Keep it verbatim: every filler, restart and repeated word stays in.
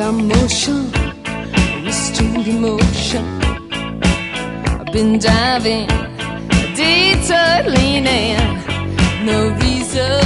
stop motion, restrained emotion. I've been diving, detour leaning, no reason